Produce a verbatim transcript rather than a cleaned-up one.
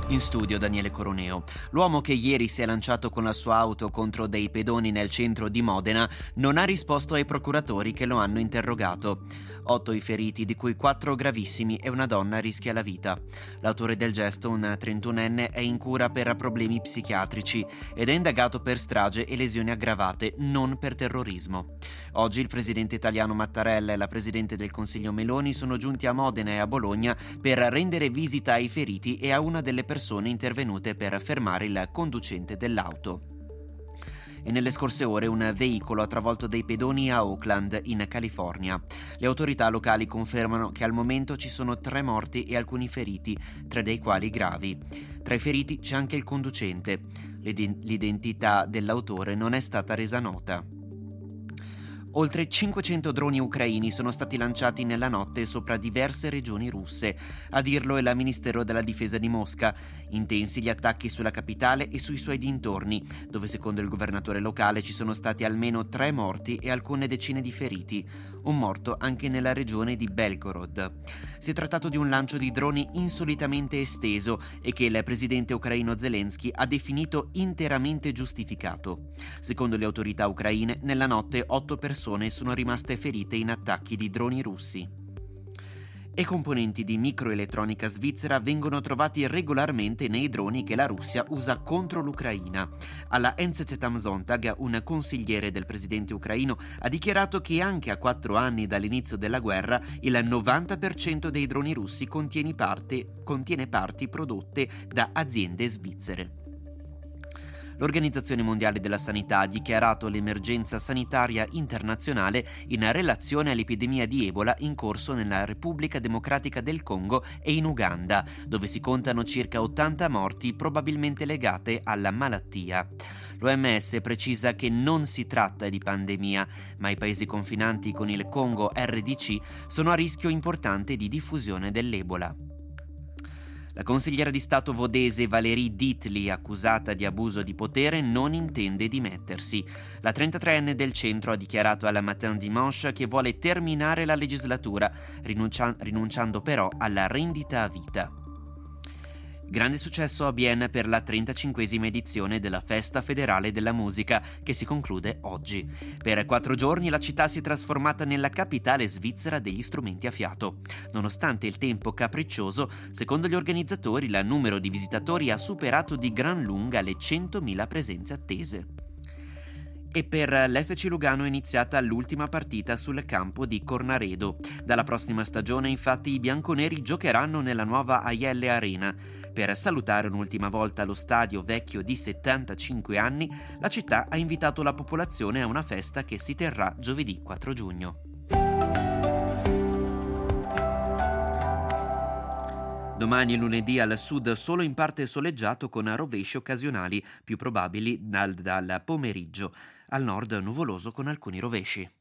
In studio Daniele Coroneo. L'uomo che ieri si è lanciato con la sua auto contro dei pedoni nel centro di Modena non ha risposto ai procuratori che lo hanno interrogato. Otto i feriti, di cui quattro gravissimi e una donna rischia la vita. L'autore del gesto, un trentunenne, è in cura per problemi psichiatrici ed è indagato per strage e lesioni aggravate, non per terrorismo. Oggi il presidente italiano Mattarella e la presidente del Consiglio Meloni sono giunti a Modena e a Bologna per rendere visita ai feriti e a una delle persone persone intervenute per fermare il conducente dell'auto. E nelle scorse ore un veicolo ha travolto dei pedoni a Oakland, in California. Le autorità locali confermano che al momento ci sono tre morti e alcuni feriti, tre dei quali gravi. Tra i feriti c'è anche il conducente. L'identità dell'autore non è stata resa nota. Oltre cinquecento droni ucraini sono stati lanciati nella notte sopra diverse regioni russe. A dirlo è il Ministero della Difesa di Mosca. Intensi gli attacchi sulla capitale e sui suoi dintorni, dove secondo il governatore locale ci sono stati almeno tre morti e alcune decine di feriti. Un morto anche nella regione di Belgorod. Si è trattato di un lancio di droni insolitamente esteso e che il presidente ucraino Zelensky ha definito interamente giustificato. Secondo le autorità ucraine, nella notte otto persone sono rimaste ferite in attacchi di droni russi. E componenti di microelettronica svizzera vengono trovati regolarmente nei droni che la Russia usa contro l'Ucraina. Alla N Z Z Am Sonntag, un consigliere del presidente ucraino ha dichiarato che anche a quattro anni dall'inizio della guerra il novanta per cento dei droni russi contiene parti, contiene parti prodotte da aziende svizzere. L'Organizzazione Mondiale della Sanità ha dichiarato l'emergenza sanitaria internazionale in relazione all'epidemia di Ebola in corso nella Repubblica Democratica del Congo e in Uganda, dove si contano circa ottanta morti probabilmente legate alla malattia. L'O M S precisa che non si tratta di pandemia, ma i paesi confinanti con il Congo R D C sono a rischio importante di diffusione dell'Ebola. La consigliera di Stato vodese Valérie Dietli, accusata di abuso di potere, non intende dimettersi. La trentatreenne del centro ha dichiarato alla Matin Dimanche che vuole terminare la legislatura, rinuncia- rinunciando però alla rendita a vita. Grande successo a Bienne per la trentacinquesima edizione della Festa Federale della Musica, che si conclude oggi. Per quattro giorni la città si è trasformata nella capitale svizzera degli strumenti a fiato. Nonostante il tempo capriccioso, secondo gli organizzatori il numero di visitatori ha superato di gran lunga le centomila presenze attese. E per l'F C Lugano è iniziata l'ultima partita sul campo di Cornaredo. Dalla prossima stagione, infatti, i bianconeri giocheranno nella nuova Aielle Arena. Per salutare un'ultima volta lo stadio vecchio di settantacinque anni, la città ha invitato la popolazione a una festa che si terrà giovedì quattro giugno. Domani e lunedì al sud solo in parte soleggiato con rovesci occasionali, più probabili dal, dal pomeriggio. Al nord nuvoloso con alcuni rovesci.